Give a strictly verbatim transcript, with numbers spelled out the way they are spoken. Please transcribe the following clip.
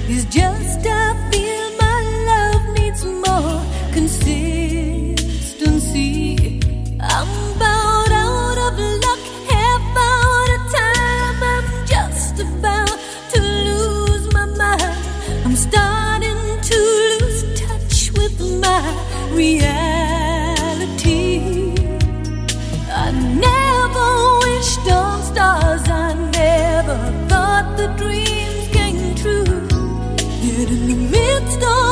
is just I feel my love needs more consistency. I'm about out of luck, half out of time. I'm just about to lose my mind. I'm starting to lose touch with my reality. I never wished on stars, I never thought the dreams came true. Yet in the midst of